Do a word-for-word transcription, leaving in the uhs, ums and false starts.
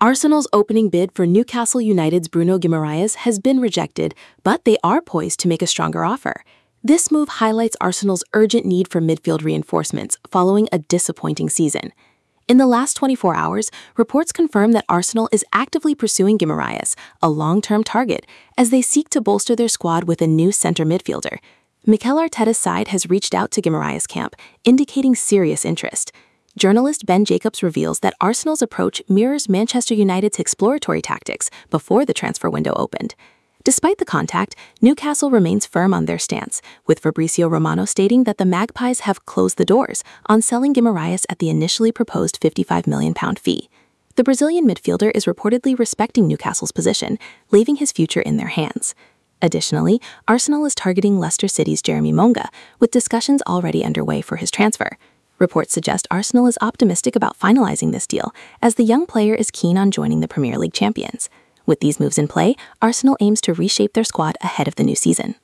Arsenal's opening bid for Newcastle United's Bruno Guimaraes has been rejected, but they are poised to make a stronger offer. This move highlights Arsenal's urgent need for midfield reinforcements following a disappointing season. In the last twenty-four hours, reports confirm that Arsenal is actively pursuing Guimaraes, a long-term target, as they seek to bolster their squad with a new center midfielder. Mikel Arteta's side has reached out to Guimaraes' camp, indicating serious interest. Journalist Ben Jacobs reveals that Arsenal's approach mirrors Manchester United's exploratory tactics before the transfer window opened. Despite the contact, Newcastle remains firm on their stance, with Fabrizio Romano stating that the Magpies have closed the doors on selling Guimaraes at the initially proposed fifty-five million pound fee. The Brazilian midfielder is reportedly respecting Newcastle's position, leaving his future in their hands. Additionally, Arsenal is targeting Leicester City's Jeremy Monga, with discussions already underway for his transfer. Reports suggest Arsenal is optimistic about finalizing this deal, as the young player is keen on joining the Premier League champions. With these moves in play, Arsenal aims to reshape their squad ahead of the new season.